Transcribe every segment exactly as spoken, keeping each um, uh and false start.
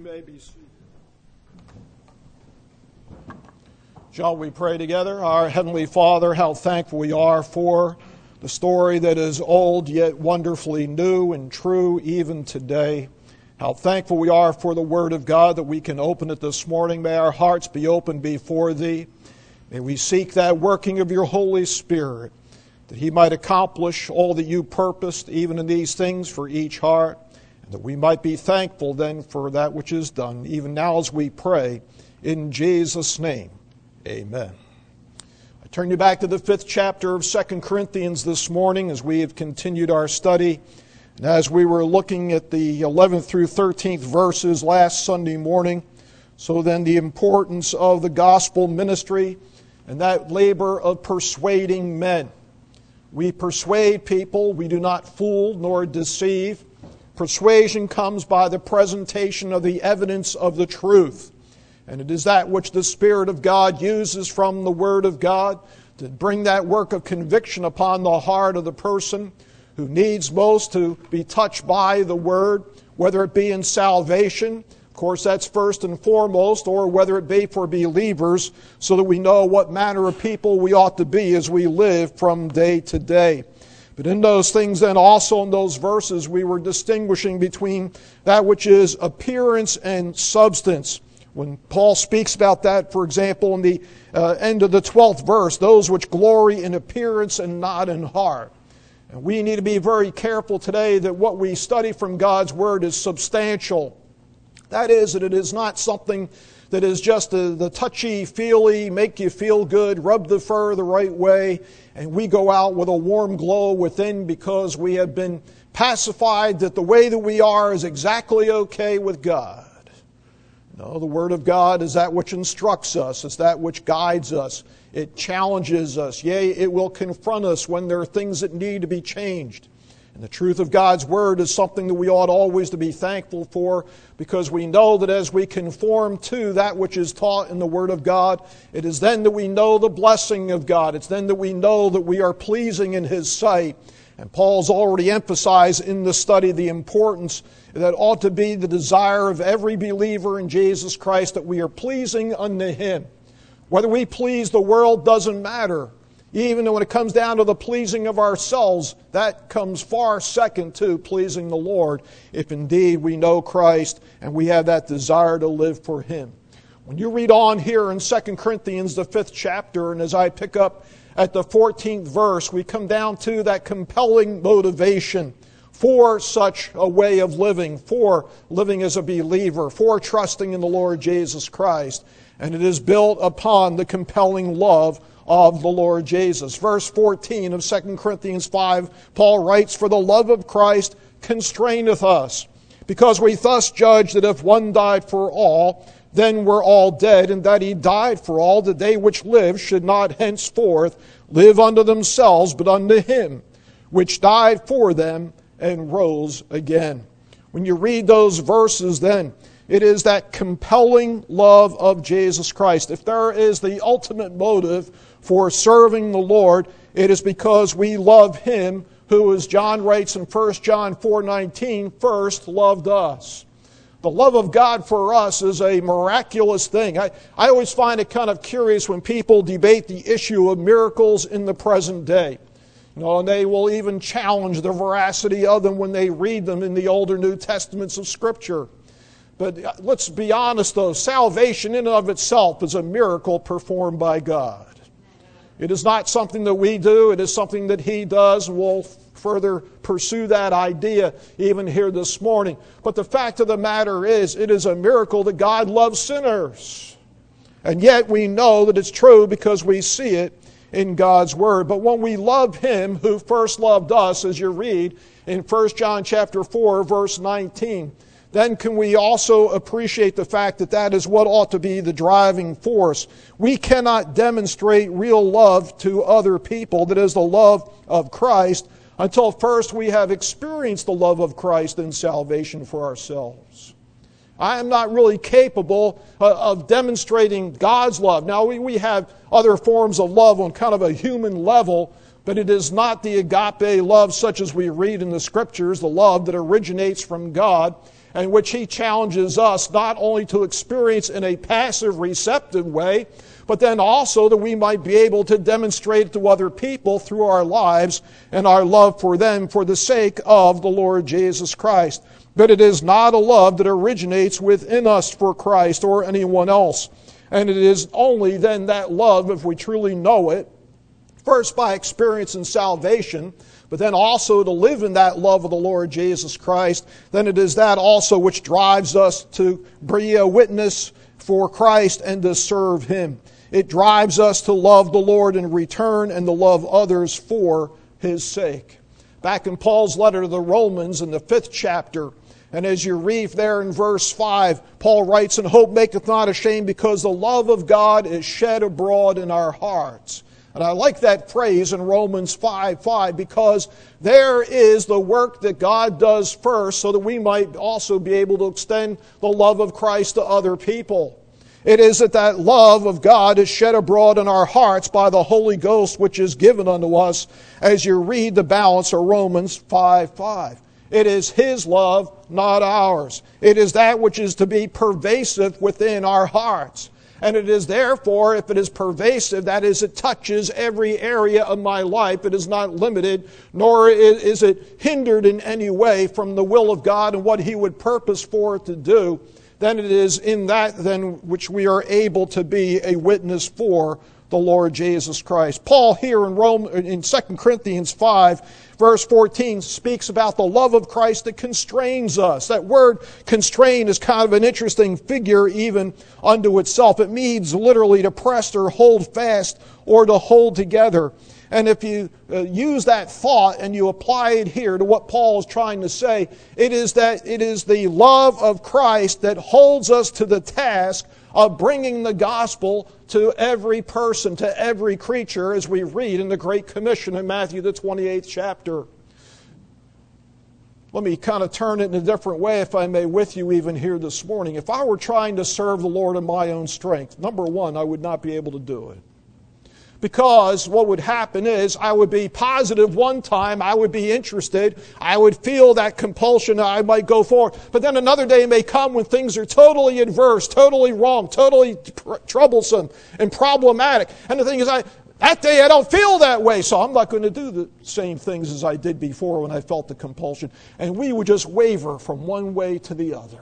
may be seated. Shall we pray together? Our Heavenly Father, how thankful we are for the story that is old yet wonderfully new and true even today. How thankful we are for the Word of God that we can open it this morning. May our hearts be open before Thee. May we seek that working of Your Holy Spirit, that He might accomplish all that You purposed, even in these things, for each heart, and that we might be thankful then for that which is done, even now as we pray, in Jesus' name. Amen. I turn you back to the fifth chapter of Second Corinthians this morning as we have continued our study. And as we were looking at the eleventh through thirteenth verses last Sunday morning, so then the importance of the gospel ministry and that labor of persuading men. We persuade people, we do not fool nor deceive. Persuasion comes by the presentation of the evidence of the truth. And it is that which the Spirit of God uses from the Word of God to bring that work of conviction upon the heart of the person who needs most to be touched by the Word, whether it be in salvation, of course that's first and foremost, or whether it be for believers, so that we know what manner of people we ought to be as we live from day to day. But in those things then also in those verses we were distinguishing between that which is appearance and substance. When Paul speaks about that, for example, in the uh, end of the twelfth verse, those which glory in appearance and not in heart. And we need to be very careful today that what we study from God's Word is substantial. That is, that it is not something that is just a, the touchy-feely, make you feel good, rub the fur the right way, and we go out with a warm glow within because we have been pacified that the way that we are is exactly okay with God. No, the Word of God is that which instructs us. It's that which guides us. It challenges us. Yea, it will confront us when there are things that need to be changed. And the truth of God's Word is something that we ought always to be thankful for, because we know that as we conform to that which is taught in the Word of God, it is then that we know the blessing of God. It's then that we know that we are pleasing in His sight. And Paul's already emphasized in the study the importance that ought to be the desire of every believer in Jesus Christ, that we are pleasing unto Him. Whether we please the world doesn't matter. Even when it comes down to the pleasing of ourselves, that comes far second to pleasing the Lord, if indeed we know Christ and we have that desire to live for Him. When you read on here in Second Corinthians, the fifth chapter, and as I pick up at the fourteenth verse, we come down to that compelling motivation for such a way of living, for living as a believer, for trusting in the Lord Jesus Christ. And it is built upon the compelling love of the Lord Jesus. Verse fourteen of Second Corinthians five, Paul writes, "For the love of Christ constraineth us, because we thus judge that if one died for all, then we're all dead, and that He died for all, that they which live should not henceforth live unto themselves, but unto Him, which died for them and rose again." When you read those verses then, it is that compelling love of Jesus Christ. If there is the ultimate motive for serving the Lord, it is because we love Him who, as John writes in First John four nineteen, first loved us. The love of God for us is a miraculous thing. I, I always find it kind of curious when people debate the issue of miracles in the present day. You know, and they will even challenge the veracity of them when they read them in the older New Testaments of Scripture. But let's be honest though, salvation in and of itself is a miracle performed by God. It is not something that we do, it is something that He does, and we'll further pursue that idea even here this morning. But the fact of the matter is, it is a miracle that God loves sinners. And yet we know that it's true because we see it in God's Word. But when we love Him who first loved us, as you read in First John chapter four, verse nineteen, then can we also appreciate the fact that that is what ought to be the driving force. We cannot demonstrate real love to other people, that is the love of Christ, until first we have experienced the love of Christ in salvation for ourselves. I am not really capable of demonstrating God's love. Now, we, we have other forms of love on kind of a human level, but it is not the agape love such as we read in the Scriptures, the love that originates from God. in which he challenges us not only to experience in a passive, receptive way, but then also that we might be able to demonstrate to other people through our lives and our love for them for the sake of the Lord Jesus Christ. But it is not a love that originates within us for Christ or anyone else. And it is only then that love, if we truly know it, first by experience and salvation, but then also to live in that love of the Lord Jesus Christ, then it is that also which drives us to be a witness for Christ and to serve Him. It drives us to love the Lord in return and to love others for His sake. Back in Paul's letter to the Romans in the fifth chapter, and as you read there in verse five, Paul writes, "And hope maketh not ashamed, because the love of God is shed abroad in our hearts." And I like that phrase in Romans five five, because there is the work that God does first so that we might also be able to extend the love of Christ to other people. It is that that love of God is shed abroad in our hearts by the Holy Ghost, which is given unto us, as you read the balance of Romans five five. It is His love, not ours. It is that which is to be pervasive within our hearts. And it is therefore, if it is pervasive, that is, it touches every area of my life. It is not limited, nor is it hindered in any way from the will of God and what He would purpose for it to do. Then it is in that then which we are able to be a witness for the Lord Jesus Christ. Paul here in Rome, in Second Corinthians five, verse fourteen, speaks about the love of Christ that constrains us. That word constrain is kind of an interesting figure even unto itself. It means literally to press or hold fast or to hold together. And if you uh, use that thought and you apply it here to what Paul is trying to say, it is that it is the love of Christ that holds us to the task of bringing the gospel to every person, to every creature, as we read in the Great Commission in Matthew the twenty-eighth chapter. Let me kind of turn it in a different way, if I may, with you even here this morning. If I were trying to serve the Lord in my own strength, number one, I would not be able to do it. Because what would happen is I would be positive one time, I would be interested, I would feel that compulsion, I might go forward. But then another day may come when things are totally adverse, totally wrong, totally tr- troublesome and problematic. And the thing is, I that day I don't feel that way, so I'm not going to do the same things as I did before when I felt the compulsion. And we would just waver from one way to the other.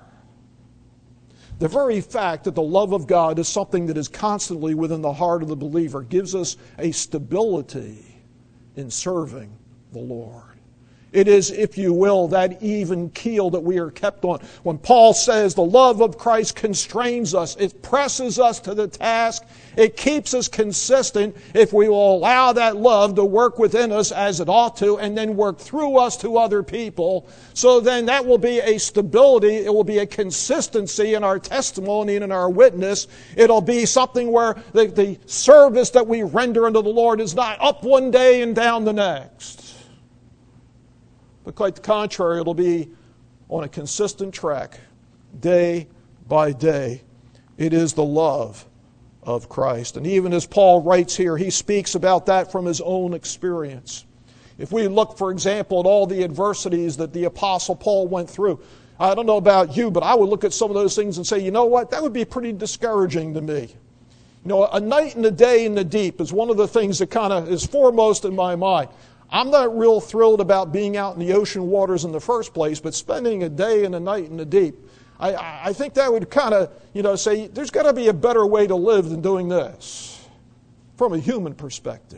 The very fact that the love of God is something that is constantly within the heart of the believer gives us a stability in serving the Lord. It is, if you will, that even keel that we are kept on. When Paul says the love of Christ constrains us, it presses us to the task, it keeps us consistent if we will allow that love to work within us as it ought to, and then work through us to other people. So then that will be a stability, it will be a consistency in our testimony and in our witness. It'll be something where the, the service that we render unto the Lord is not up one day and down the next. But quite the contrary, it'll be on a consistent track, day by day. It is the love of Christ. And even as Paul writes here, he speaks about that from his own experience. If we look, for example, at all the adversities that the Apostle Paul went through, I don't know about you, but I would look at some of those things and say, you know what, that would be pretty discouraging to me. You know, a night and a day in the deep is one of the things that kind of is foremost in my mind. I'm not real thrilled about being out in the ocean waters in the first place, but spending a day and a night in the deep, I, I think that would kind of, you know, say there's got to be a better way to live than doing this from a human perspective.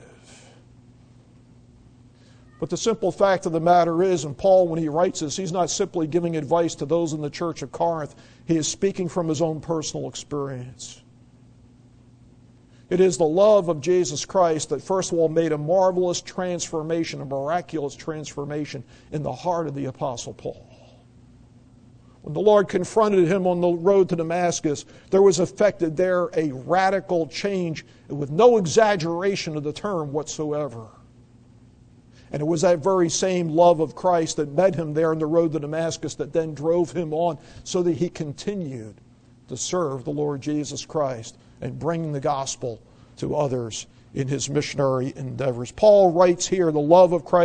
But the simple fact of the matter is, and Paul, when he writes this, he's not simply giving advice to those in the church of Corinth. He is speaking from his own personal experience. It is the love of Jesus Christ that, first of all, made a marvelous transformation, a miraculous transformation in the heart of the Apostle Paul. When the Lord confronted him on the road to Damascus, there was effected there a radical change with no exaggeration of the term whatsoever. And it was that very same love of Christ that met him there on the road to Damascus that then drove him on so that he continued to serve the Lord Jesus Christ and bring the gospel to others in his missionary endeavors. Paul writes here, the love of Christ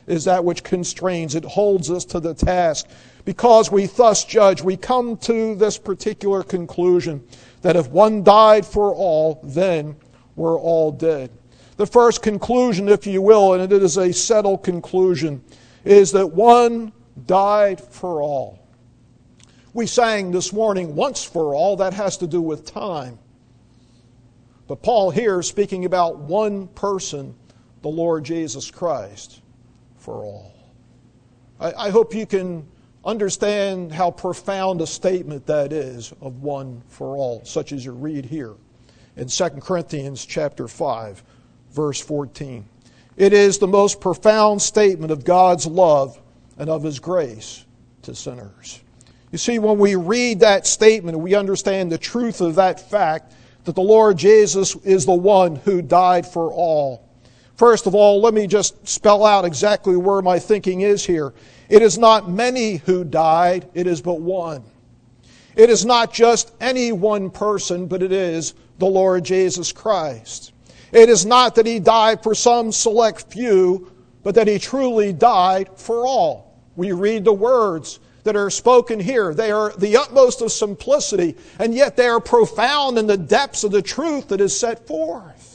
is that which constrains. It holds us to the task. Because we thus judge, we come to this particular conclusion that if one died for all, then we're all dead. The first conclusion, if you will, and it is a settled conclusion, is that one died for all. We sang this morning, once for all. That has to do with time. But Paul here is speaking about one person, the Lord Jesus Christ, for all. I, I hope you can understand how profound a statement that is of one for all, such as you read here in Second Corinthians chapter five, verse fourteen. It is the most profound statement of God's love and of His grace to sinners. You see, when we read that statement, we understand the truth of that fact that the Lord Jesus is the one who died for all. First of all, let me just spell out exactly where my thinking is here. It is not many who died, it is but one. It is not just any one person, but it is the Lord Jesus Christ. It is not that He died for some select few, but that He truly died for all. We read the words that are spoken here. They are the utmost of simplicity, and yet they are profound in the depths of the truth that is set forth.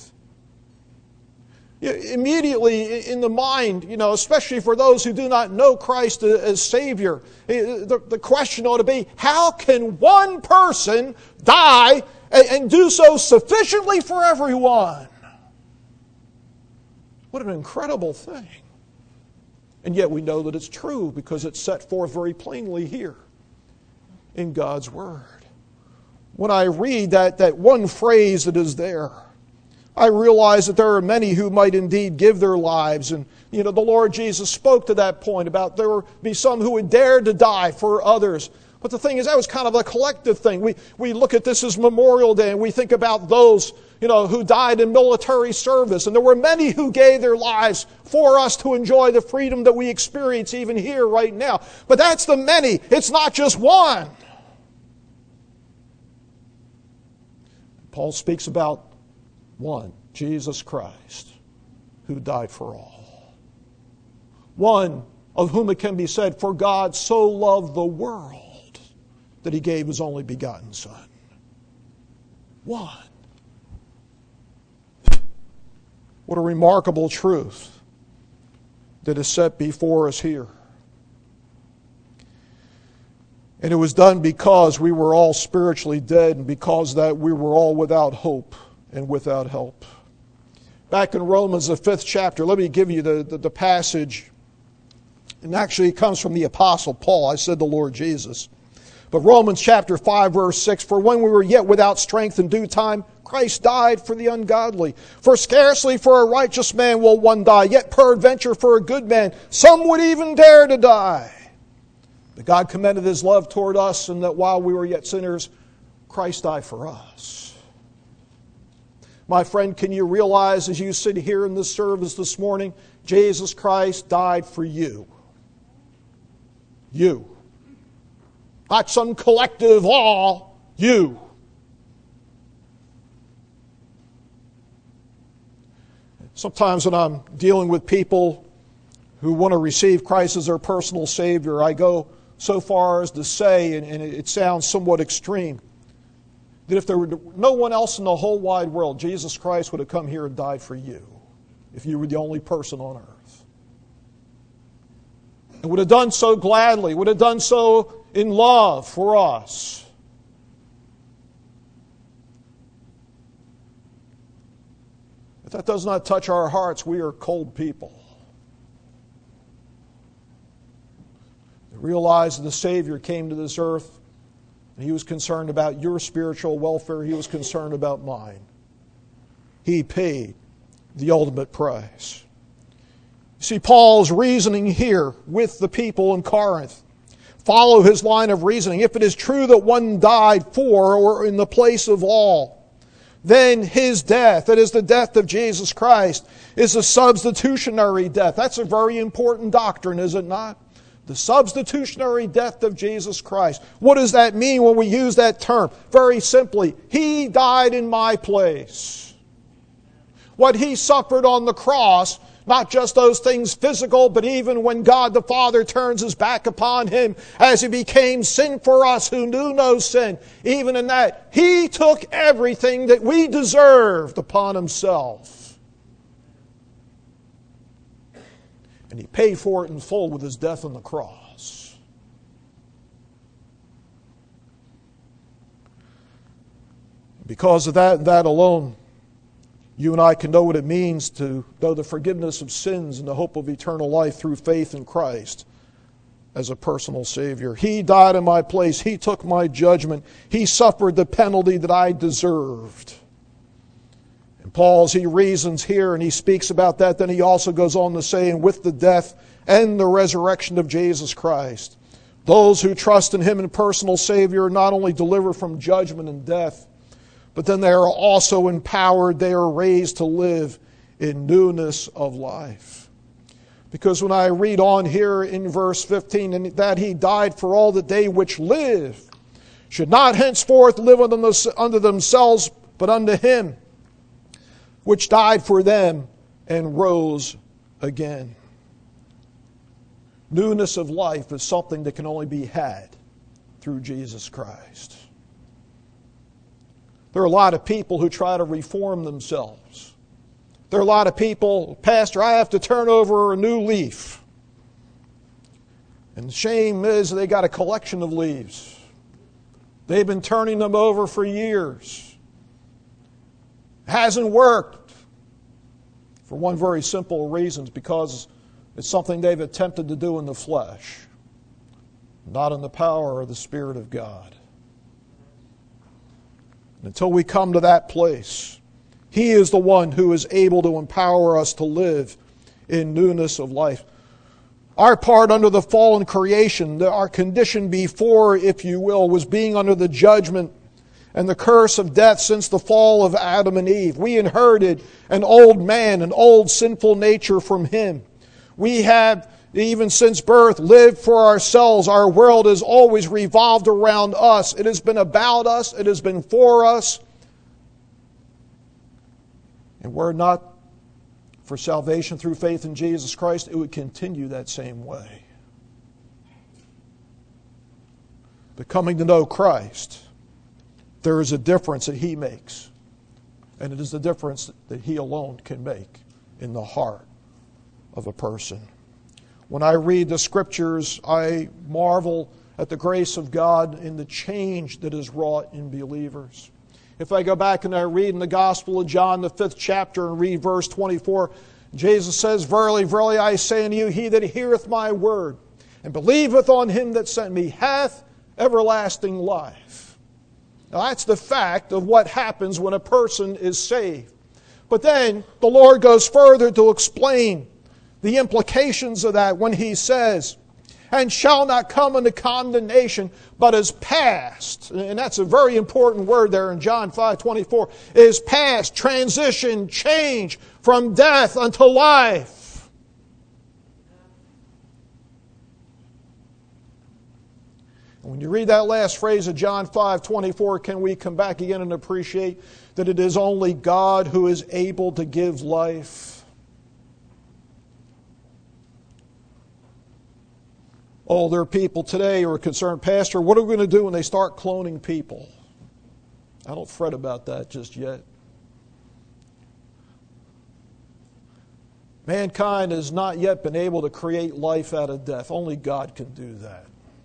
Immediately in the mind, you know, especially for those who do not know Christ as Savior, the, the question ought to be, how can one person die and do so sufficiently for everyone? What an incredible thing. And yet we know that it's true because it's set forth very plainly here in God's Word. When I read that, that one phrase that is there, I realize that there are many who might indeed give their lives. And, you know, the Lord Jesus spoke to that point about there would be some who would dare to die for others. But the thing is, that was kind of a collective thing. We, we look at this as Memorial Day and we think about those, you know, who died in military service. And there were many who gave their lives for us to enjoy the freedom that we experience even here right now. But that's the many. It's not just one. Paul speaks about one, Jesus Christ, who died for all. One of whom it can be said, for God so loved the world that He gave His only begotten Son. One. What a remarkable truth that is set before us here. And it was done because we were all spiritually dead and because that we were all without hope and without help. Back in Romans, the fifth chapter, let me give you the, the, the passage. And actually it comes from the Apostle Paul. I said the Lord Jesus. But Romans chapter five, verse six, for when we were yet without strength in due time, Christ died for the ungodly. For scarcely for a righteous man will one die, yet peradventure for a good man some would even dare to die. But God commended His love toward us, and that while we were yet sinners, Christ died for us. My friend, can you realize as you sit here in this service this morning, Jesus Christ died for you. You. Not some collective all, you. Sometimes when I'm dealing with people who want to receive Christ as their personal Savior, I go so far as to say, and, and it sounds somewhat extreme, that if there were no one else in the whole wide world, Jesus Christ would have come here and died for you if you were the only person on earth. And would have done so gladly, would have done so in love for us. If that does not touch our hearts, we are cold people. Realize that the Savior came to this earth and He was concerned about your spiritual welfare. He was concerned about mine. He paid the ultimate price. You see, Paul's reasoning here with the people in Corinth. Follow his line of reasoning. If it is true that one died for or in the place of all, then His death, that is the death of Jesus Christ, is a substitutionary death. That's a very important doctrine, is it not? The substitutionary death of Jesus Christ. What does that mean when we use that term? Very simply, He died in my place. What He suffered on the cross not just those things physical, but even when God the Father turns his back upon him as he became sin for us who knew no sin. Even in that, he took everything that we deserved upon himself. And he paid for it in full with his death on the cross. Because of that, that alone, you and I can know what it means to know the forgiveness of sins and the hope of eternal life through faith in Christ as a personal Savior. He died in my place. He took my judgment. He suffered the penalty that I deserved. And Paul, as he reasons here and he speaks about that, then he also goes on to say, and with the death and the resurrection of Jesus Christ, those who trust in him as personal Savior are not only delivered from judgment and death, but then they are also empowered, they are raised to live in newness of life. Because when I read on here in verse fifteen, and that he died for all that they which live should not henceforth live unto themselves, but unto him which died for them and rose again. Newness of life is something that can only be had through Jesus Christ. There are a lot of people who try to reform themselves. There are a lot of people, Pastor, I have to turn over a new leaf. And the shame is they got a collection of leaves. They've been turning them over for years. It hasn't worked. For one very simple reason, because it's something they've attempted to do in the flesh, not in the power of the Spirit of God. Until we come to that place, he is the one who is able to empower us to live in newness of life. Our part under the fallen creation, our condition before, if you will, was being under the judgment and the curse of death since the fall of Adam and Eve. We inherited an old man, an old sinful nature from him. We have, even since birth, lived for ourselves. Our world has always revolved around us. It has been about us. It has been for us. And were it not for salvation through faith in Jesus Christ, it would continue that same way. But coming to know Christ, there is a difference that he makes. And it is the difference that he alone can make in the heart of a person. When I read the Scriptures, I marvel at the grace of God in the change that is wrought in believers. If I go back and I read in the Gospel of John, the fifth chapter, and read verse twenty-four, Jesus says, Verily, verily, I say unto you, he that heareth my word, and believeth on him that sent me, hath everlasting life. Now that's the fact of what happens when a person is saved. But then the Lord goes further to explain the implications of that when he says, and shall not come into condemnation, but is passed. And that's a very important word there in John five twenty-four. Is passed, transition, change from death unto life. And when you read that last phrase of John five twenty-four, can we come back again and appreciate that it is only God who is able to give life? Oh, there are people today who are concerned, Pastor, what are we going to do when they start cloning people? I don't fret about that just yet. Mankind has not yet been able to create life out of death. Only God can do that.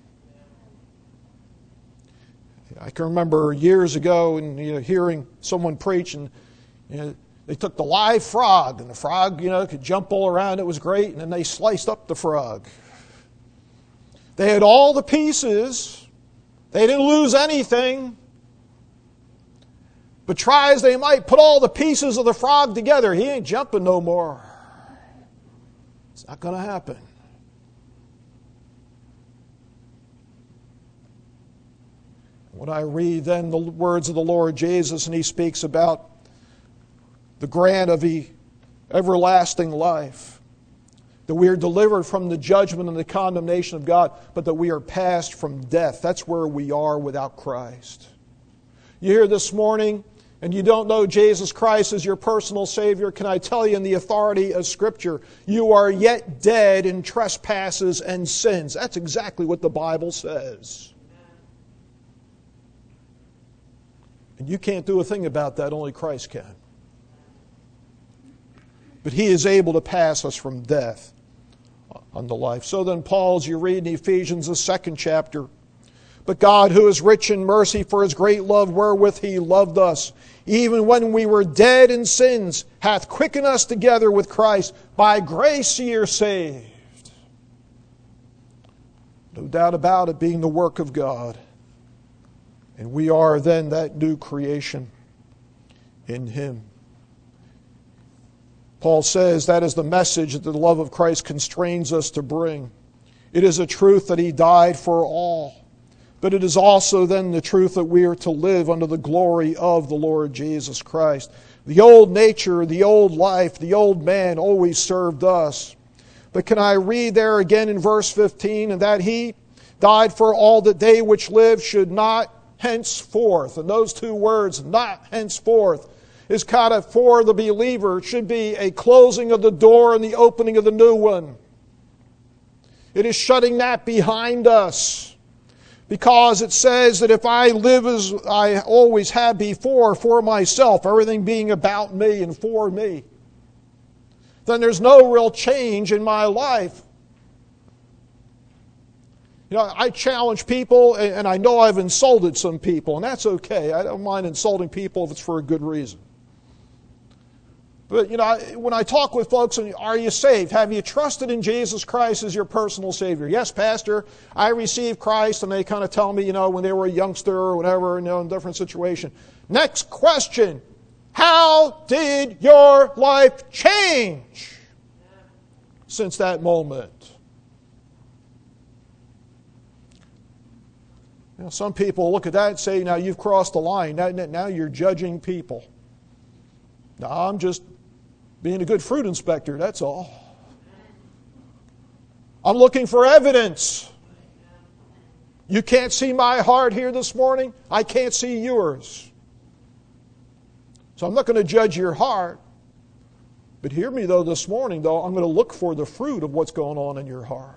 I can remember years ago and you know, hearing someone preach, and you know, they took the live frog, and the frog, you know, could jump all around. It was great, and then they sliced up the frog. They had all the pieces. They didn't lose anything. But try as they might put all the pieces of the frog together, he ain't jumping no more. It's not going to happen. When I read then the words of the Lord Jesus, and he speaks about the grant of the everlasting life, that we are delivered from the judgment and the condemnation of God, but that we are passed from death. That's where we are without Christ. You hear this morning, and you don't know Jesus Christ as your personal Savior, can I tell you in the authority of Scripture, you are yet dead in trespasses and sins. That's exactly what the Bible says. And you can't do a thing about that, only Christ can. But He is able to pass us from death unto life. So then, Paul, as you read in Ephesians, the second chapter, but God, who is rich in mercy for His great love wherewith He loved us, even when we were dead in sins, hath quickened us together with Christ. By grace ye are saved. No doubt about it being the work of God. And we are then that new creation in Him. Paul says that is the message that the love of Christ constrains us to bring. It is a truth that He died for all. But it is also then the truth that we are to live under the glory of the Lord Jesus Christ. The old nature, the old life, the old man always served us. But can I read there again in verse fifteen, and that He died for all that they which live should not henceforth. And those two words, not henceforth, is kind of for the believer. It should be a closing of the door and the opening of the new one. It is shutting that behind us. Because it says that if I live as I always have before for myself, everything being about me and for me, then there's no real change in my life. You know, I challenge people, and I know I've insulted some people, and that's okay. I don't mind insulting people if it's for a good reason. But, you know, when I talk with folks, are you saved? Have you trusted in Jesus Christ as your personal Savior? Yes, Pastor, I received Christ, and they kind of tell me, you know, when they were a youngster or whatever, you know, in a different situation. Next question. How did your life change since that moment? You know, some people look at that and say, now you've crossed the line. Now, now you're judging people. No, I'm just being a good fruit inspector, that's all. I'm looking for evidence. You can't see my heart here this morning. I can't see yours. So I'm not going to judge your heart. But hear me, though, this morning, though, I'm going to look for the fruit of what's going on in your heart.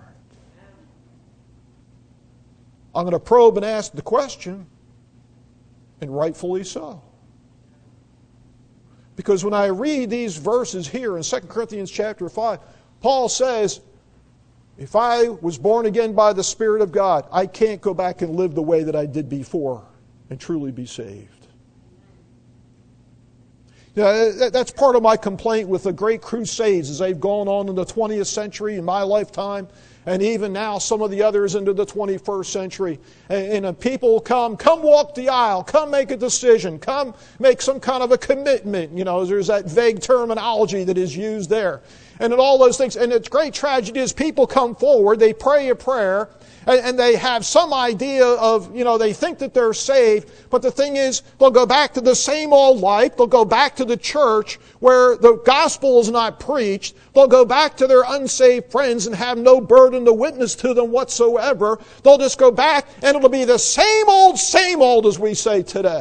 I'm going to probe and ask the question, and rightfully so. Because when I read these verses here in Second Corinthians chapter five, Paul says, if I was born again by the Spirit of God, I can't go back and live the way that I did before and truly be saved. You know, that's part of my complaint with the great crusades as they've gone on in the twentieth century, in my lifetime, and even now some of the others into the twenty-first century. And, and people come, come walk the aisle, come make a decision, come make some kind of a commitment. You know, there's that vague terminology that is used there. And in all those things, and the great tragedy is people come forward, they pray a prayer, and, and they have some idea of, you know, they think that they're saved, but the thing is, they'll go back to the same old life, they'll go back to the church where the gospel is not preached, they'll go back to their unsaved friends and have no burden to witness to them whatsoever. They'll just go back and it'll be the same old, same old as we say today.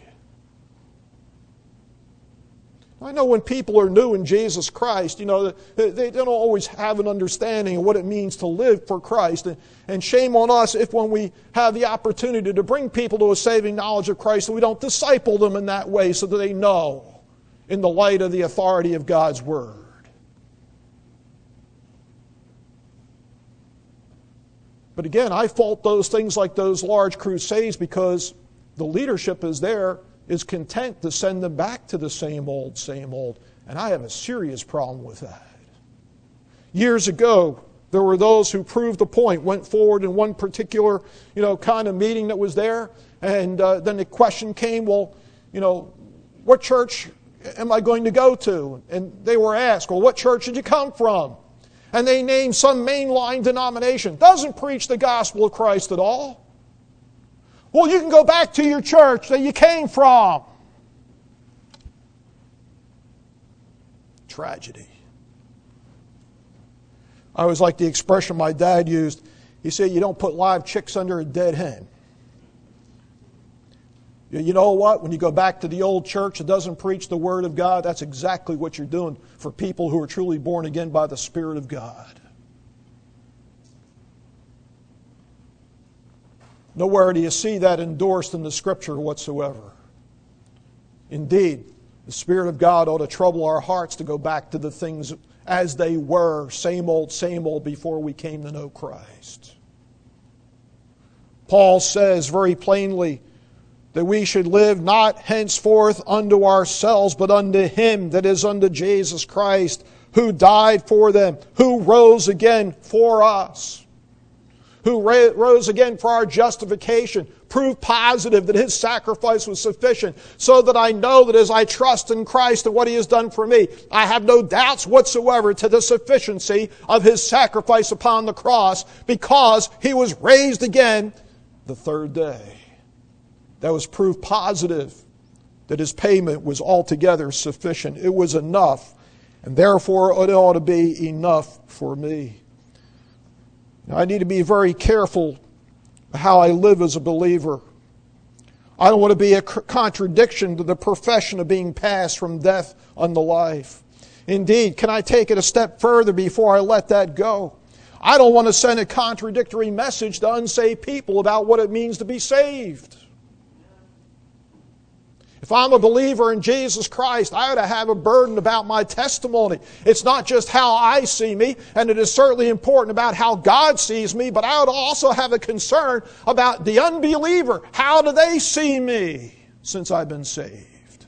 I know when people are new in Jesus Christ, you know, they don't always have an understanding of what it means to live for Christ. And shame on us if when we have the opportunity to bring people to a saving knowledge of Christ, that we don't disciple them in that way so that they know in the light of the authority of God's Word. But again, I fault those things like those large crusades because the leadership is there, is content to send them back to the same old, same old. And I have a serious problem with that. Years ago, there were those who proved the point, went forward in one particular, you know, kind of meeting that was there, and uh, then the question came, well, you know, what church am I going to go to? And they were asked, well, what church did you come from? And they named some mainline denomination. Doesn't preach the gospel of Christ at all. Well, you can go back to your church that you came from. Tragedy. I always like the expression my dad used. He said, you don't put live chicks under a dead hen. You know what? When you go back to the old church that doesn't preach the Word of God, that's exactly what you're doing for people who are truly born again by the Spirit of God. Nowhere do you see that endorsed in the Scripture whatsoever. Indeed, the Spirit of God ought to trouble our hearts to go back to the things as they were, same old, same old, before we came to know Christ. Paul says very plainly that we should live not henceforth unto ourselves, but unto Him that is unto Jesus Christ, who died for them, who rose again for us, who rose again for our justification, proof positive that His sacrifice was sufficient, so that I know that as I trust in Christ and what He has done for me, I have no doubts whatsoever to the sufficiency of His sacrifice upon the cross, because He was raised again the third day. That was proof positive that His payment was altogether sufficient. It was enough, and therefore it ought to be enough for me. Now, I need to be very careful how I live as a believer. I don't want to be a contradiction to the profession of being passed from death unto life. Indeed, can I take it a step further before I let that go? I don't want to send a contradictory message to unsaved people about what it means to be saved. If I'm a believer in Jesus Christ, I ought to have a burden about my testimony. It's not just how I see me, and it is certainly important about how God sees me, but I ought to also have a concern about the unbeliever. How do they see me since I've been saved?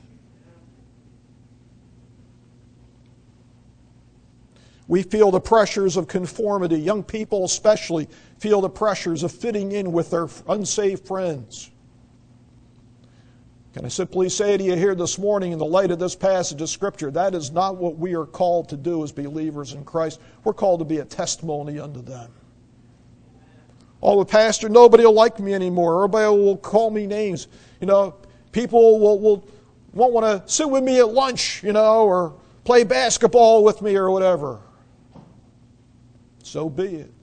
We feel the pressures of conformity. Young people especially feel the pressures of fitting in with their unsaved friends. Can I simply say to you here this morning, in the light of this passage of Scripture, that is not what we are called to do as believers in Christ. We're called to be a testimony unto them. Oh, but Pastor, nobody will like me anymore. Everybody will call me names. You know, people will, will won't want to sit with me at lunch, you know, or play basketball with me or whatever. So be it.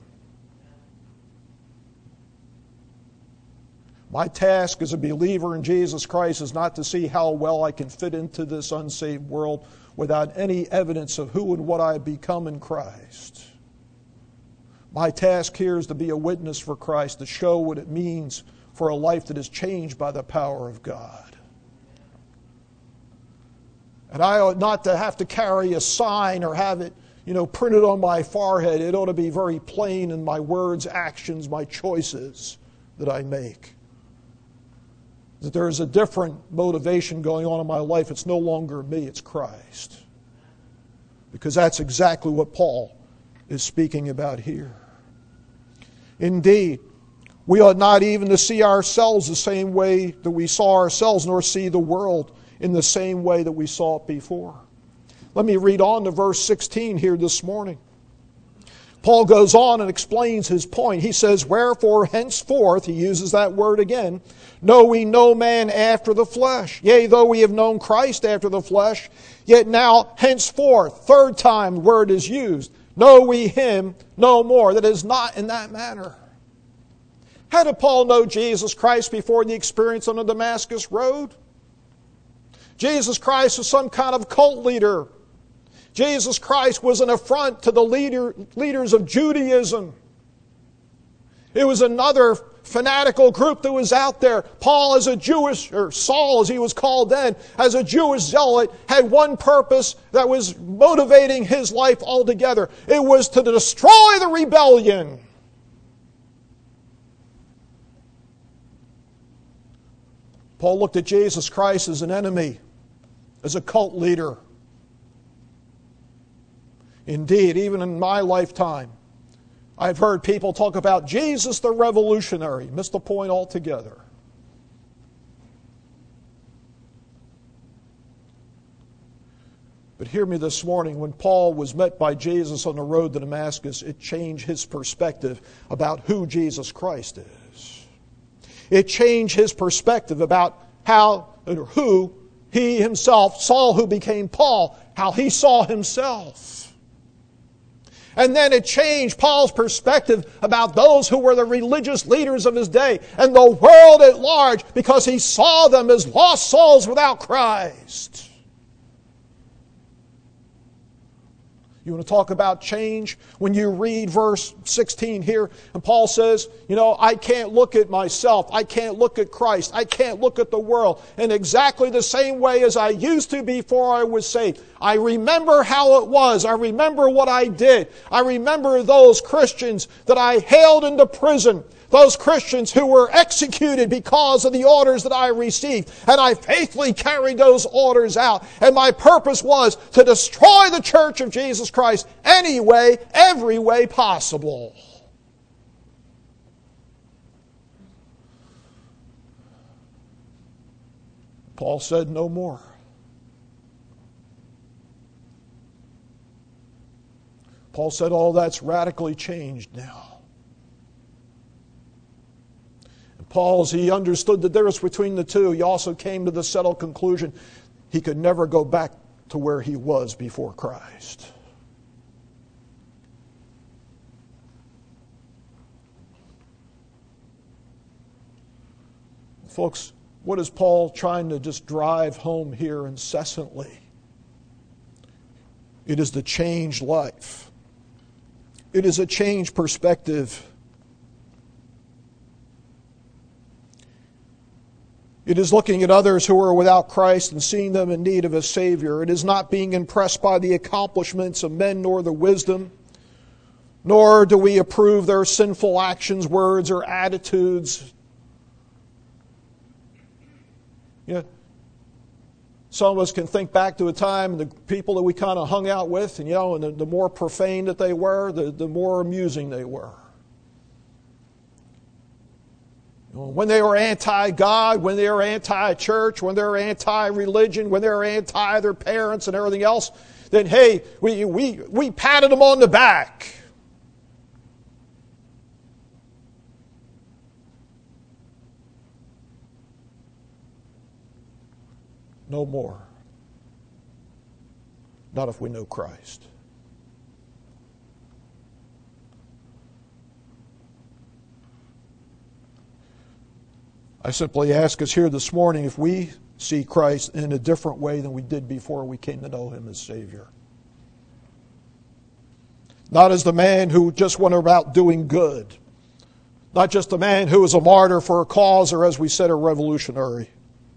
My task as a believer in Jesus Christ is not to see how well I can fit into this unsaved world without any evidence of who and what I have become in Christ. My task here is to be a witness for Christ, to show what it means for a life that is changed by the power of God. And I ought not to have to carry a sign or have it, you know, printed on my forehead. It ought to be very plain in my words, actions, my choices that I make. That there is a different motivation going on in my life. It's no longer me, it's Christ. Because that's exactly what Paul is speaking about here. Indeed, we ought not even to see ourselves the same way that we saw ourselves, nor see the world in the same way that we saw it before. Let me read on to verse sixteen here this morning. Paul goes on and explains his point. He says, wherefore henceforth, he uses that word again, know we no man after the flesh. Yea, though we have known Christ after the flesh, yet now henceforth, third time the word is used, know we Him no more. That is not in that manner. How did Paul know Jesus Christ before the experience on the Damascus Road? Jesus Christ was some kind of cult leader. Jesus Christ was an affront to the leader, leaders of Judaism. It was another fanatical group that was out there. Paul, as a Jewish, or Saul as he was called then, as a Jewish zealot, had one purpose that was motivating his life altogether. It was to destroy the rebellion. Paul looked at Jesus Christ as an enemy, as a cult leader. Indeed, even in my lifetime, I've heard people talk about Jesus the revolutionary. Missed the point altogether. But hear me this morning, when Paul was met by Jesus on the road to Damascus, it changed his perspective about who Jesus Christ is. It changed his perspective about how or who he himself, Saul who became Paul, how he saw himself. And then it changed Paul's perspective about those who were the religious leaders of his day and the world at large, because he saw them as lost souls without Christ. You want to talk about change? When you read verse sixteen here, and Paul says, you know, I can't look at myself. I can't look at Christ. I can't look at the world in exactly the same way as I used to before I was saved. I remember how it was. I remember what I did. I remember those Christians that I hailed into prison. Those Christians who were executed because of the orders that I received. And I faithfully carried those orders out. And my purpose was to destroy the church of Jesus Christ any way, every way possible. Paul said no more. Paul said all that's radically changed now. Paul, as he understood the difference between the two, he also came to the settled conclusion he could never go back to where he was before Christ. Folks, what is Paul trying to just drive home here incessantly? It is the changed life. It is a changed perspective. It is looking at others who are without Christ and seeing them in need of a Savior. It is not being impressed by the accomplishments of men nor the wisdom, nor do we approve their sinful actions, words, or attitudes. You know, some of us can think back to a time, the people that we kind of hung out with, and you know, and the, the more profane that they were, the, the more amusing they were. When they were anti-God, when they were anti-church, when they were anti-religion, when they were anti their parents and everything else, then hey, we, we, we patted them on the back. No more. Not if we know Christ. I simply ask us here this morning if we see Christ in a different way than we did before we came to know Him as Savior. Not as the man who just went about doing good. Not just a man who was a martyr for a cause, or as we said, a revolutionary.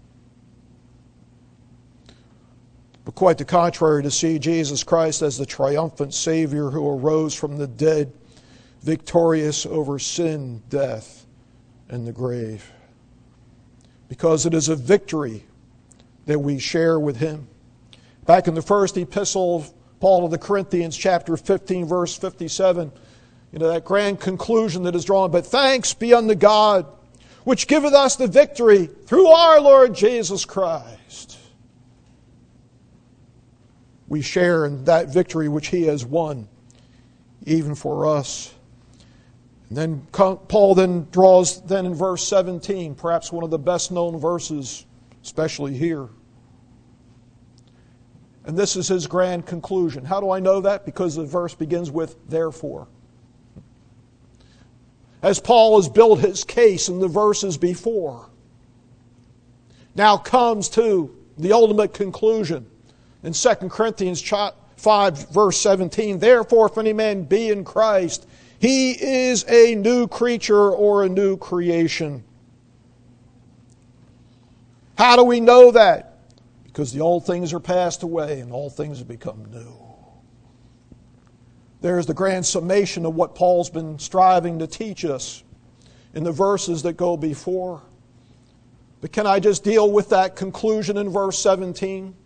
But quite the contrary, to see Jesus Christ as the triumphant Savior who arose from the dead, victorious over sin, death, and the grave. Because it is a victory that we share with Him. Back in the first epistle of Paul to the Corinthians, chapter fifteen, verse fifty-seven, you know, that grand conclusion that is drawn, but thanks be unto God, which giveth us the victory through our Lord Jesus Christ. We share in that victory which He has won, even for us. And then Paul then draws, then in verse seventeen, perhaps one of the best known verses, especially here. And this is his grand conclusion. How do I know that? Because the verse begins with, therefore. As Paul has built his case in the verses before, now comes to the ultimate conclusion. In Second Corinthians five, verse seventeen, therefore if any man be in Christ, he is a new creature or a new creation. How do we know that? Because the old things are passed away and all things have become new. There's the grand summation of what Paul's been striving to teach us in the verses that go before. But can I just deal with that conclusion in verse seventeen?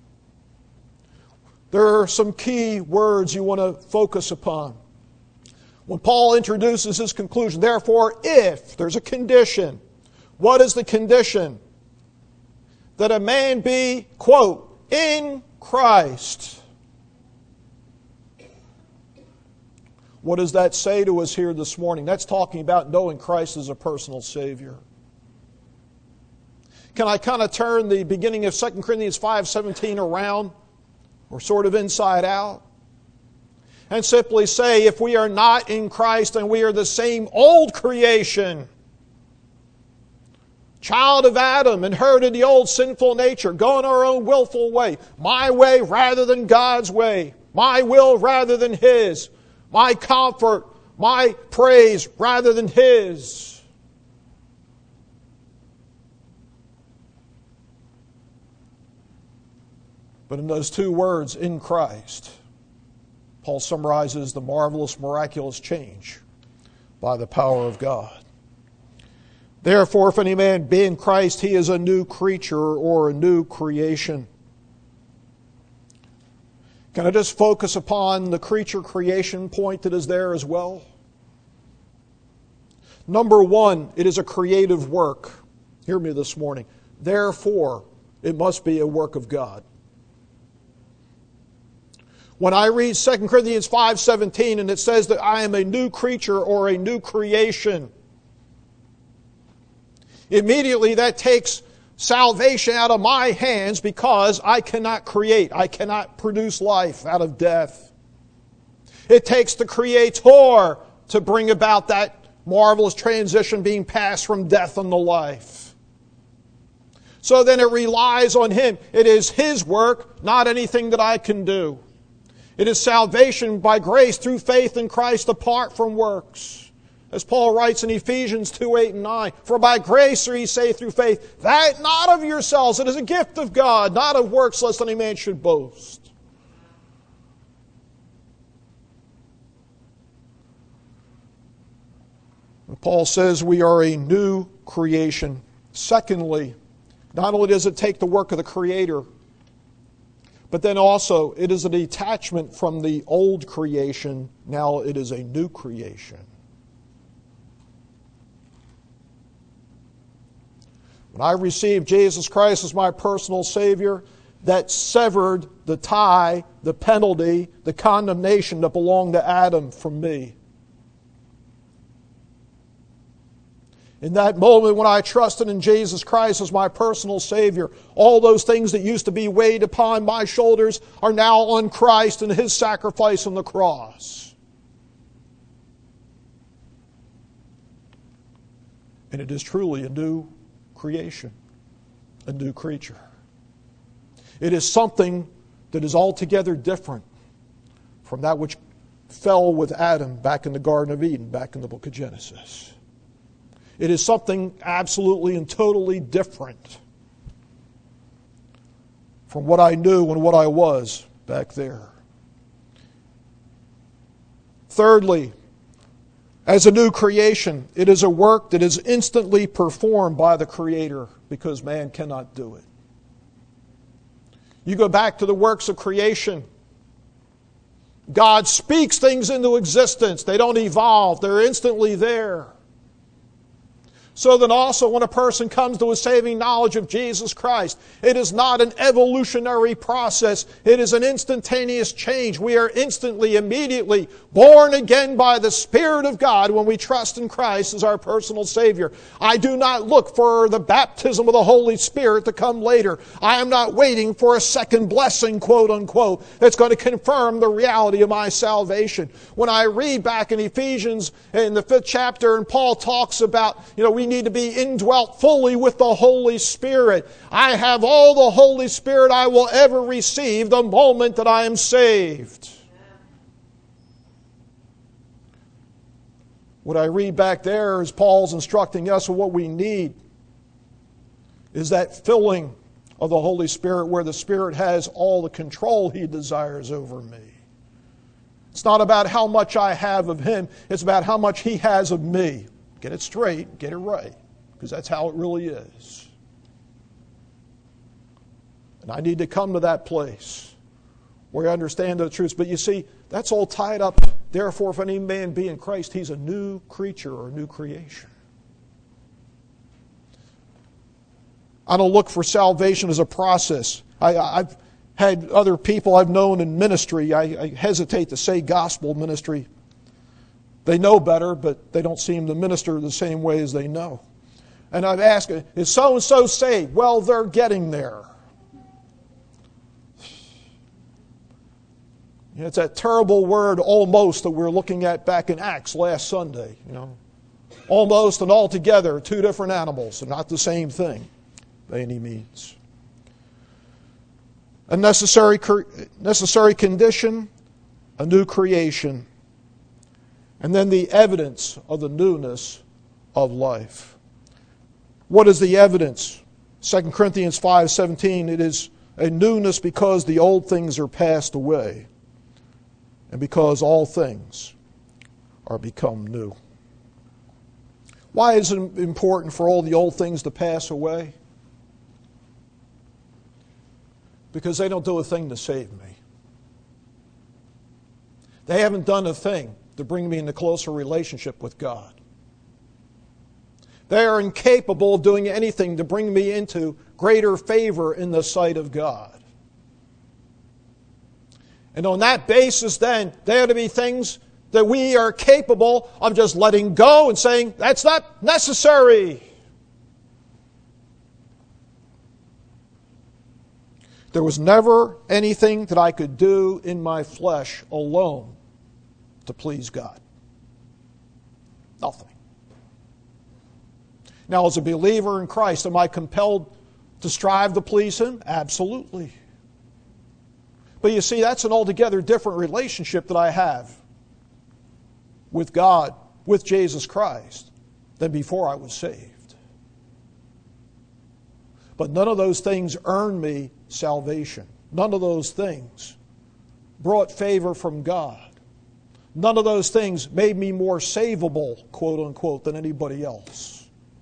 There are some key words you want to focus upon. When Paul introduces his conclusion, therefore, if there's a condition, what is the condition? That a man be, quote, in Christ. What does that say to us here this morning? That's talking about knowing Christ as a personal Savior. Can I kind of turn the beginning of Second Corinthians five seventeen around, or sort of inside out? and simply say, if we are not in Christ, then we are the same old creation. Child of Adam, inherited the old sinful nature, going our own willful way. My way rather than God's way. My will rather than His. My comfort, my praise rather than His. But in those two words, in Christ, Paul summarizes the marvelous, miraculous change by the power of God. Therefore, if any man be in Christ, he is a new creature or a new creation. Can I just focus upon the creature creation point that is there as well? Number one, it is a creative work. Hear me this morning. Therefore, it must be a work of God. When I read Second Corinthians five seventeen and it says that I am a new creature or a new creation, immediately that takes salvation out of my hands because I cannot create. I cannot produce life out of death. It takes the Creator to bring about that marvelous transition, being passed from death unto life. So then it relies on Him. It is His work, not anything that I can do. It is salvation by grace through faith in Christ apart from works. As Paul writes in Ephesians two, eight and nine, for by grace are ye saved through faith, that not of yourselves, it is a gift of God, not of works, lest any man should boast. And Paul says we are a new creation. Secondly, not only does it take the work of the Creator, but then also it is a detachment from the old creation. Now it is a new creation. When I received Jesus Christ as my personal Savior, that severed the tie, the penalty, the condemnation that belonged to Adam from me. In that moment when I trusted in Jesus Christ as my personal Savior, all those things that used to be weighed upon my shoulders are now on Christ and His sacrifice on the cross. And it is truly a new creation, a new creature. It is something that is altogether different from that which fell with Adam back in the Garden of Eden, back in the book of Genesis. It is something absolutely and totally different from what I knew and what I was back there. Thirdly, as a new creation, it is a work that is instantly performed by the Creator because man cannot do it. You go back to the works of creation. God speaks things into existence. They don't evolve. They're instantly there. So then also when a person comes to a saving knowledge of Jesus Christ, it is not an evolutionary process. It is an instantaneous change. We are instantly, immediately born again by the Spirit of God when we trust in Christ as our personal Savior. I do not look for the baptism of the Holy Spirit to come later. I am not waiting for a second blessing, quote unquote, that's going to confirm the reality of my salvation. When I read back in Ephesians in the fifth chapter and Paul talks about, you know, we We need to be indwelt fully with the Holy Spirit. I have all the Holy Spirit I will ever receive the moment that I am saved. What I read back there is Paul's instructing us of what we need is that filling of the Holy Spirit where the Spirit has all the control He desires over me. It's not about how much I have of Him. It's about how much He has of me. Get it straight, get it right, because that's how it really is. And I need to come to that place where I understand the truth. But you see, that's all tied up. Therefore, if any man be in Christ, he's a new creature or a new creation. I don't look for salvation as a process. I, I've had other people I've known in ministry. I, I hesitate to say gospel ministry. They know better, but they don't seem to minister the same way as they know. And I've asked, is so-and-so saved? Well, they're getting there. You know, it's that terrible word almost that we were looking at back in Acts last Sunday. You know, almost and altogether two different animals and not the same thing by any means. A necessary, necessary condition, a new creation, and then the evidence of the newness of life. What is the evidence? Second Corinthians five seventeen, it is a newness because the old things are passed away, and because all things are become new. Why is it important for all the old things to pass away? Because they don't do a thing to save me. They haven't done a thing to bring me into closer relationship with God. They are incapable of doing anything to bring me into greater favor in the sight of God. And on that basis then, there are to be things that we are capable of just letting go and saying, that's not necessary. There was never anything that I could do in my flesh alone to please God. Nothing. Now, as a believer in Christ, am I compelled to strive to please Him? Absolutely. But you see, that's an altogether different relationship that I have with God, with Jesus Christ, than before I was saved. But none of those things earned me salvation. None of those things brought favor from God. None of those things made me more savable, quote unquote, than anybody else.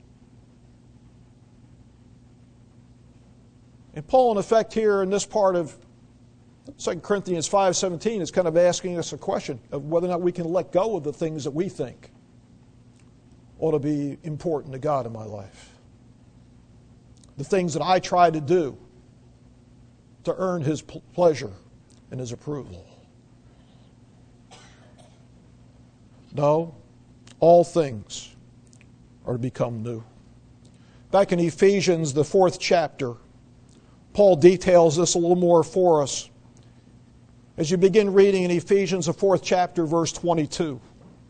And Paul, in effect, here in this part of Second Corinthians five seventeen is kind of asking us a question of whether or not we can let go of the things that we think ought to be important to God in my life. The things that I try to do to earn His pleasure and His approval. No, all things are to become new. Back in Ephesians, the fourth chapter, Paul details this a little more for us. As you begin reading in Ephesians, the fourth chapter, verse twenty-two.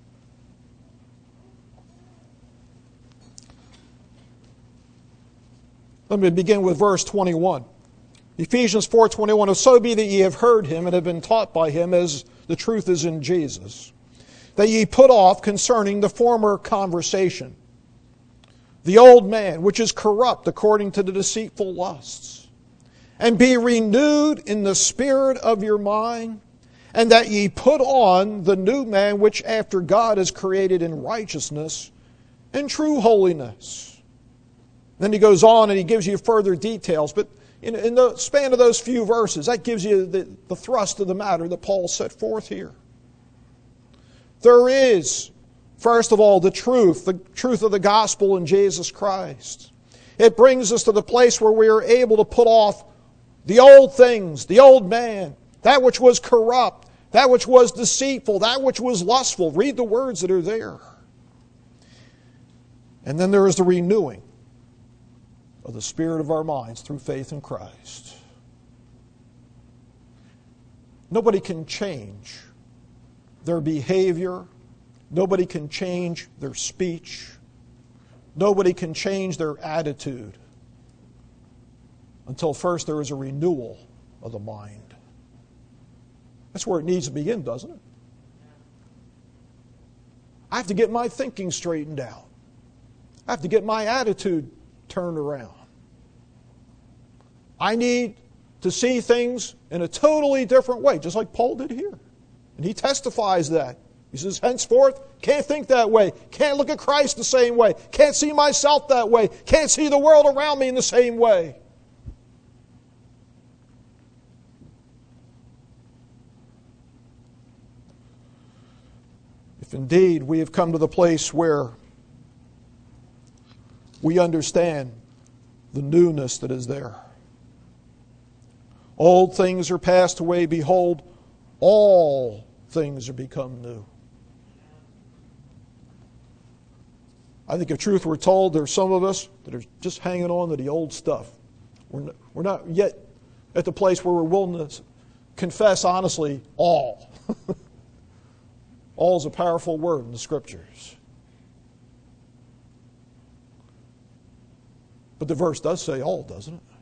Let me begin with verse twenty-one. Ephesians four twenty-one, "If so be that ye have heard Him and have been taught by Him, as the truth is in Jesus, that ye put off concerning the former conversation the old man, which is corrupt according to the deceitful lusts, and be renewed in the spirit of your mind, and that ye put on the new man, which after God is created in righteousness and true holiness." Then he goes on and he gives you further details, but in, in the span of those few verses, that gives you the, the thrust of the matter that Paul set forth here. There is, first of all, the truth, the truth of the gospel in Jesus Christ. It brings us to the place where we are able to put off the old things, the old man, that which was corrupt, that which was deceitful, that which was lustful. Read the words that are there. And then there is the renewing of the spirit of our minds through faith in Christ. Nobody can change their behavior. Nobody can change their speech. Nobody can change their attitude until first there is a renewal of the mind. That's where it needs to begin, doesn't it? I have to get my thinking straightened out. I have to get my attitude turned around. I need to see things in a totally different way, just like Paul did here. And he testifies that. He says, henceforth, can't think that way. Can't look at Christ the same way. Can't see myself that way. Can't see the world around me in the same way. If indeed we have come to the place where we understand the newness that is there. Old things are passed away. Behold, all things are become new. I think if truth were told, there are some of us that are just hanging on to the old stuff. We're not, we're not yet at the place where we're willing to confess honestly, all. All is a powerful word in the Scriptures. But the verse does say all, doesn't it?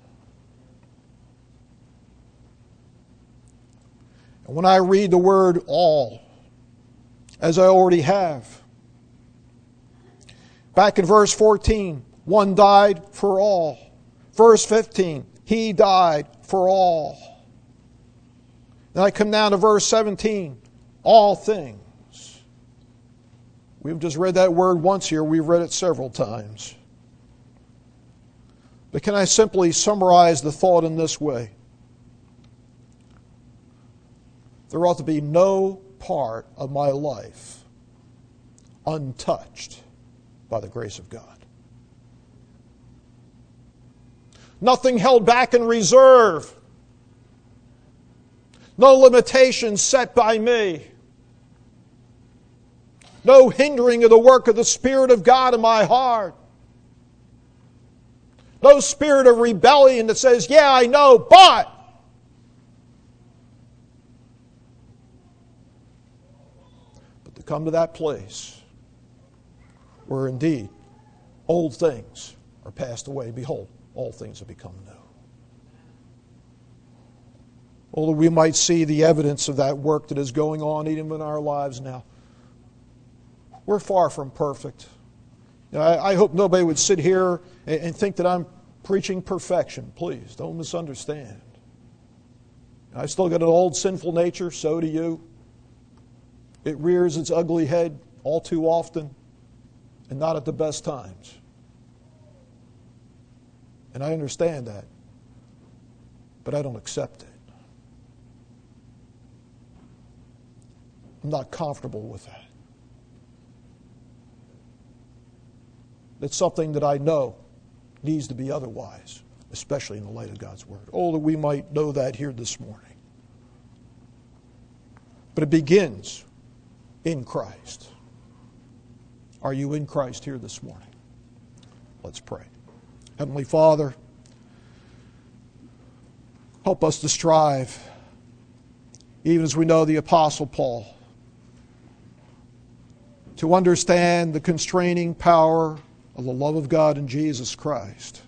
And when I read the word all, as I already have, back in verse fourteen, one died for all. Verse fifteen, he died for all. Then I come down to verse seventeen, all things. We've just read that word once here. We've read it several times. But can I simply summarize the thought in this way? There ought to be no part of my life untouched by the grace of God. Nothing held back in reserve. No limitations set by me. No hindering of the work of the Spirit of God in my heart. No spirit of rebellion that says, yeah, I know, but. But to come to that place where indeed old things are passed away. Behold, all things have become new. Although we might see the evidence of that work that is going on even in our lives now. We're far from perfect. You know, I, I hope nobody would sit here and, and think that I'm preaching perfection. Please, don't misunderstand. I still got an old sinful nature, so do you. It rears its ugly head all too often, and not at the best times. And I understand that, but I don't accept it. I'm not comfortable with that. It's something that I know needs to be otherwise, especially in the light of God's Word. Oh, that we might know that here this morning. But it begins in Christ. Are you in Christ here this morning? Let's pray. Heavenly Father, help us to strive, even as we know the Apostle Paul, to understand the constraining power of the love of God in Jesus Christ.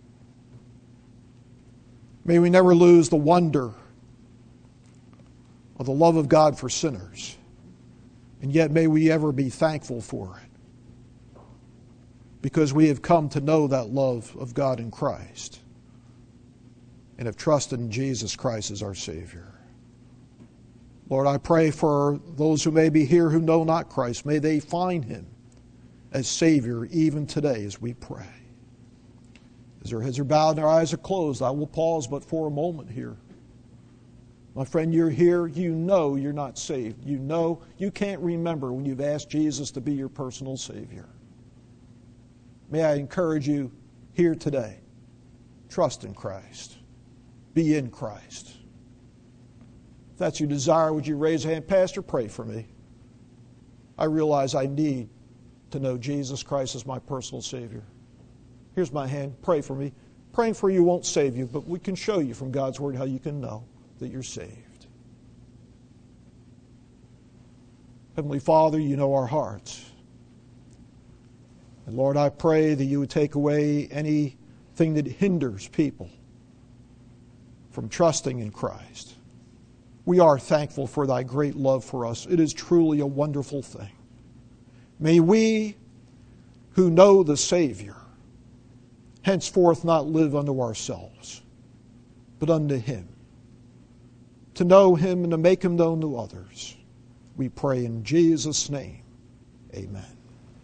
May we never lose the wonder of the love of God for sinners, and yet may we ever be thankful for it, because we have come to know that love of God in Christ and have trusted in Jesus Christ as our Savior. Lord, I pray for those who may be here who know not Christ. May they find Him as Savior even today as we pray. As their heads are bowed and their eyes are closed, I will pause but for a moment here. My friend, you're here, you know you're not saved. You know you can't remember when you've asked Jesus to be your personal Savior. May I encourage you here today, trust in Christ. Be in Christ. If that's your desire, would you raise a hand? Pastor, pray for me. I realize I need to know Jesus Christ as my personal Savior. Here's my hand. Pray for me. Praying for you won't save you, but we can show you from God's Word how you can know that you're saved. Heavenly Father, you know our hearts. And Lord, I pray that you would take away anything that hinders people from trusting in Christ. We are thankful for thy great love for us. It is truly a wonderful thing. May we who know the Savior henceforth not live unto ourselves, but unto Him. To know Him and to make Him known to others. We pray in Jesus' name. Amen.